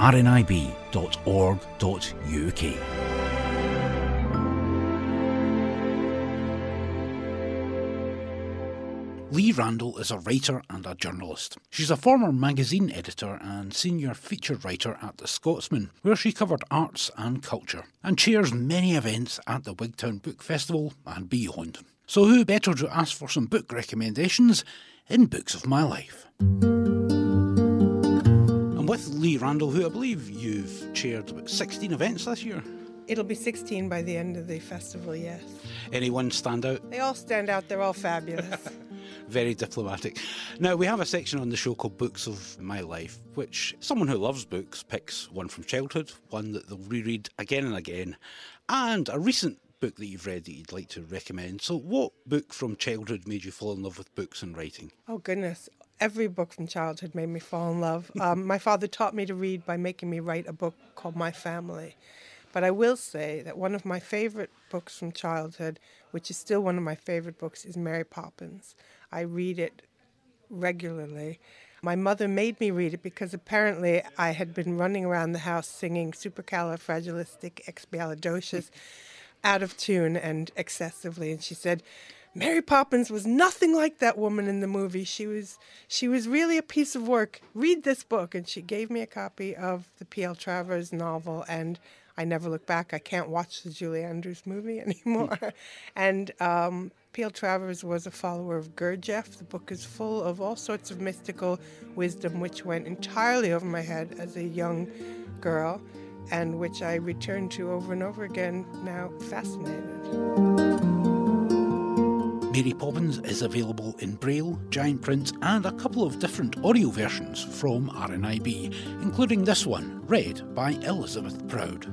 rnib.org.uk. Lee Randall is a writer and a journalist. She's a former magazine editor and senior featured writer at The Scotsman, where she covered arts and culture, and chairs many events at the Wigtown Book Festival and beyond. So who better to ask for some book recommendations in Books of My Life? And with Lee Randall, who I believe you've chaired about 16 events this year. It'll be 16 by the end of the festival, yes. Anyone stand out? They all stand out. They're all fabulous. Very diplomatic. Now, we have a section on the show called Books of My Life, which someone who loves books picks one from childhood, one that they'll reread again and again, and a recent book that you've read that you'd like to recommend. So what book from childhood made you fall in love with books and writing? Oh, goodness. Every book from childhood made me fall in love. My father taught me to read by making me write a book called My Family. But I will say that one of my favorite books from childhood, which is still one of my favorite books, is Mary Poppins. I read it regularly. My mother made me read it because apparently I had been running around the house singing Supercalifragilisticexpialidocious out of tune and excessively. And she said, Mary Poppins was nothing like that woman in the movie. She was really a piece of work. Read this book. And she gave me a copy of the P.L. Travers novel, and I never look back. I can't watch the Julie Andrews movie anymore. And P.L. Travers was a follower of Gurdjieff. The book is full of all sorts of mystical wisdom, which went entirely over my head as a young girl, and which I return to over and over again, now fascinated. Mary Poppins is available in Braille, giant print and a couple of different audio versions from RNIB, including this one, read by Elizabeth Proud.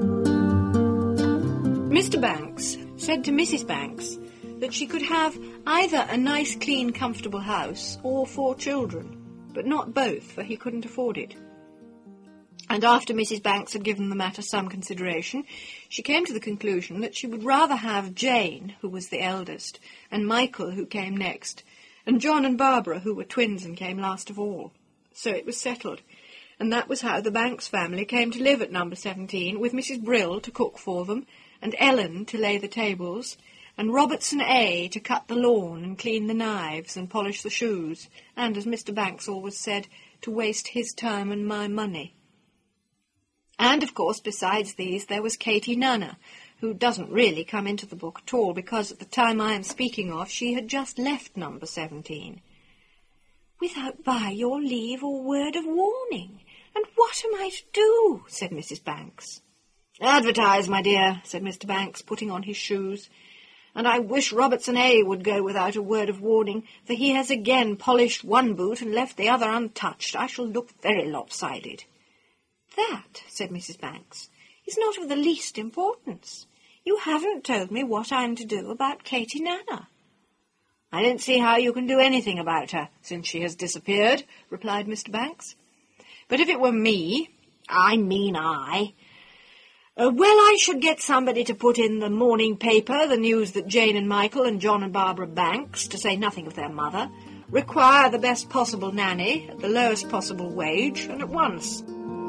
Mr. Banks said to Mrs. Banks that she could have either a nice, clean, comfortable house or 4 children, but not both, for he couldn't afford it. And after Mrs. Banks had given the matter some consideration, she came to the conclusion that she would rather have Jane, who was the eldest, and Michael, who came next, and John and Barbara, who were twins and came last of all. So it was settled, and that was how the Banks family came to live at number 17, with Mrs. Brill to cook for them, and Ellen to lay the tables, and Robertson A. to cut the lawn and clean the knives and polish the shoes, and, as Mr. Banks always said, to waste his time and my money. And, of course, besides these, there was Katie Nunner, who doesn't really come into the book at all, because at the time I am speaking of, she had just left number 17. "Without by your leave or word of warning. And what am I to do?" said Mrs. Banks. "Advertise, my dear," said Mr. Banks, putting on his shoes. "And I wish Robertson A. would go without a word of warning, for he has again polished one boot and left the other untouched. I shall look very lopsided." "That," said Mrs. Banks, "is not of the least importance. You haven't told me what I'm to do about Katie Nunner." "I don't see how you can do anything about her, since she has disappeared," replied Mr. Banks. "But if it were me, I should get somebody to put in the morning paper the news that Jane and Michael and John and Barbara Banks, to say nothing of their mother, require the best possible nanny at the lowest possible wage and at once."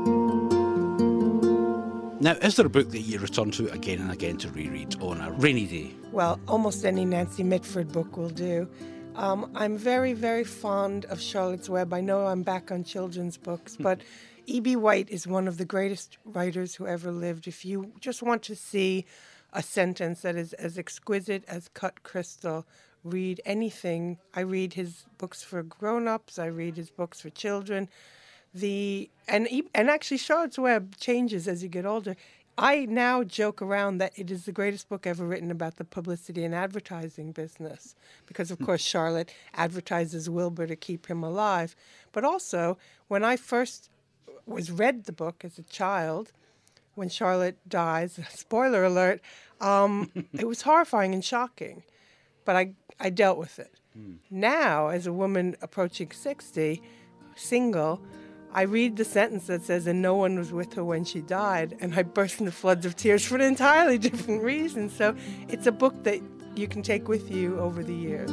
Now, is there a book that you return to again and again to reread on a rainy day? Well, almost any Nancy Mitford book will do. I'm very, very fond of Charlotte's Web. I know I'm back on children's books, but E.B. White is one of the greatest writers who ever lived. If you just want to see a sentence that is as exquisite as cut crystal, read anything. I read his books for grown-ups. I read his books for children. And actually, Charlotte's Web changes as you get older. I now joke around that it is the greatest book ever written about the publicity and advertising business because, of course, Charlotte advertises Wilbur to keep him alive. But also, when I first read the book as a child, when Charlotte dies, spoiler alert, it was horrifying and shocking. But I dealt with it. Now, as a woman approaching 60, single, I read the sentence that says, "and no one was with her when she died," and I burst into floods of tears for an entirely different reason. So it's a book that you can take with you over the years.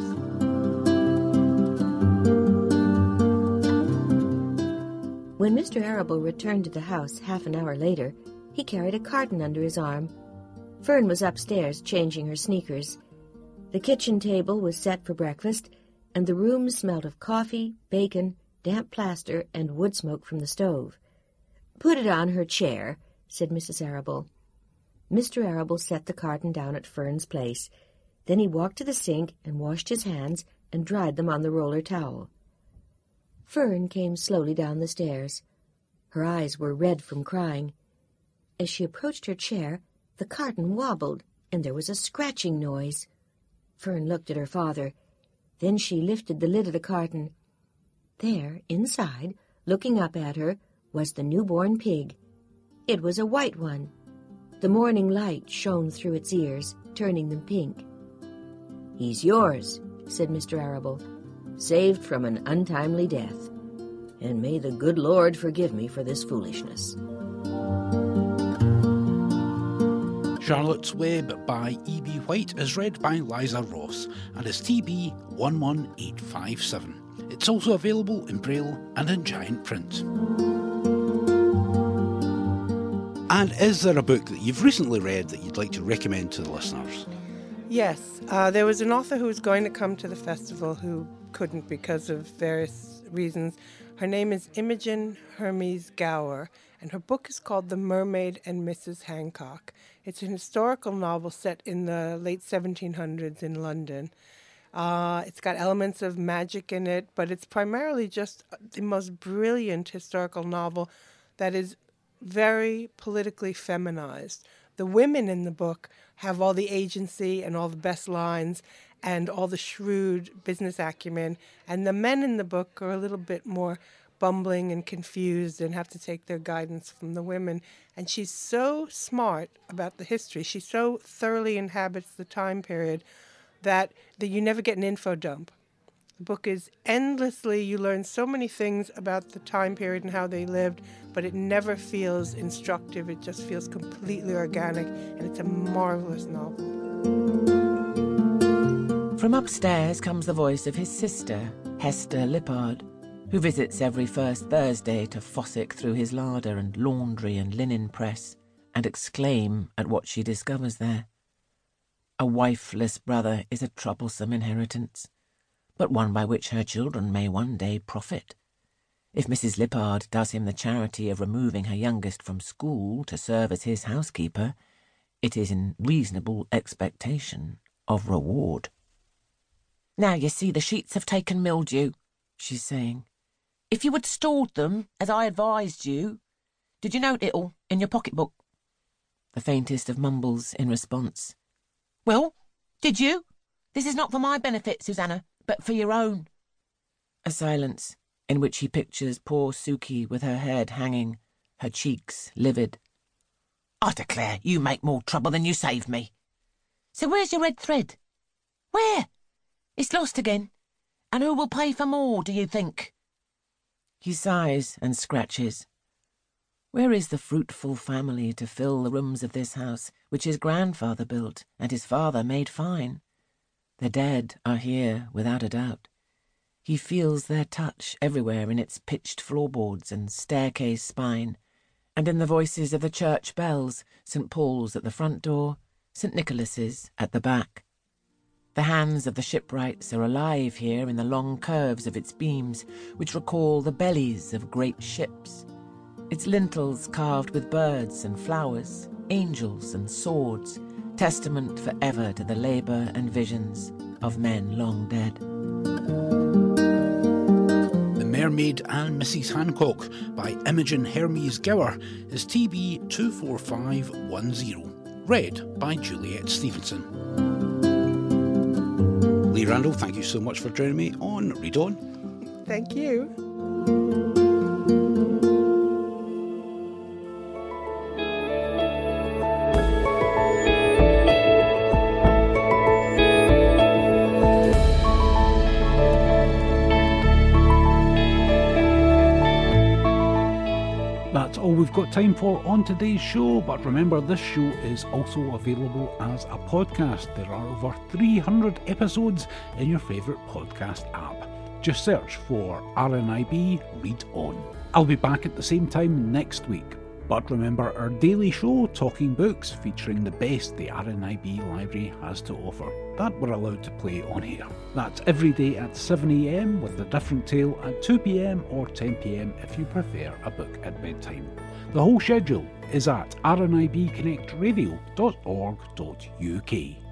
When Mr. Arable returned to the house half an hour later, he carried a carton under his arm. Fern was upstairs changing her sneakers. The kitchen table was set for breakfast, and the room smelled of coffee, bacon, damp plaster, and wood smoke from the stove. "Put it on her chair," said Mrs. Arable. Mr. Arable set the carton down at Fern's place. Then he walked to the sink and washed his hands and dried them on the roller towel. Fern came slowly down the stairs. Her eyes were red from crying. As she approached her chair, the carton wobbled, and there was a scratching noise. Fern looked at her father. Then she lifted the lid of the carton. There, inside, looking up at her, was the newborn pig. It was a white one. The morning light shone through its ears, turning them pink. "He's yours," said Mr. Arable, "saved from an untimely death. And may the good Lord forgive me for this foolishness." Charlotte's Web by E.B. White is read by Liza Ross and is TB 11857. It's also available in Braille and in giant print. And is there a book that you've recently read that you'd like to recommend to the listeners? Yes. There was an author who was going to come to the festival who couldn't because of various reasons. Her name is Imogen Hermes Gower, and her book is called The Mermaid and Mrs. Hancock. It's an historical novel set in the late 1700s in London. It's got elements of magic in it, but it's primarily just the most brilliant historical novel that is very politically feminized. The women in the book have all the agency and all the best lines and all the shrewd business acumen, and the men in the book are a little bit more bumbling and confused and have to take their guidance from the women. And she's so smart about the history. She so thoroughly inhabits the time period that you never get an info dump. The book is endlessly, you learn so many things about the time period and how they lived, but it never feels instructive. It just feels completely organic, and it's a marvelous novel. From upstairs comes the voice of his sister, Hester Lippard, who visits every first Thursday to fossick through his larder and laundry and linen press and exclaim at what she discovers there. A wifeless brother is a troublesome inheritance, but one by which her children may one day profit. If Mrs. Lippard does him the charity of removing her youngest from school to serve as his housekeeper, it is in reasonable expectation of reward. "Now you see the sheets have taken mildew," she's saying. "If you had stored them, as I advised you, did you note it all in your pocketbook?" The faintest of mumbles in response. "Well, did you? This is not for my benefit, Susanna, but for your own." A silence, in which he pictures poor Suki with her head hanging, her cheeks livid. "I declare, you make more trouble than you save me. So where's your red thread? Where? It's lost again. And who will pay for more, do you think?" He sighs and scratches. Where is the fruitful family to fill the rooms of this house, which his grandfather built and his father made fine? The dead are here, without a doubt. He feels their touch everywhere in its pitched floorboards and staircase spine, and in the voices of the church bells, St. Paul's at the front door, St. Nicholas's at the back. The hands of the shipwrights are alive here in the long curves of its beams, which recall the bellies of great ships. Its lintels carved with birds and flowers, angels and swords, testament forever to the labour and visions of men long dead. The Mermaid and Mrs. Hancock by Imogen Hermes Gower is TB 24510, read by Juliet Stevenson. Lee Randall, thank you so much for joining me on Read On. Thank you. That's all we've got time for on today's show, but remember, this show is also available as a podcast. There are over 300 episodes in your favourite podcast app. Just search for RNIB Read On. I'll be back at the same time next week. But remember our daily show, Talking Books, featuring the best the RNIB library has to offer, that we're allowed to play on here. That's every day at 7 AM with a different tale at 2 PM or 10 PM if you prefer a book at bedtime. The whole schedule is at rnibconnectradio.org.uk.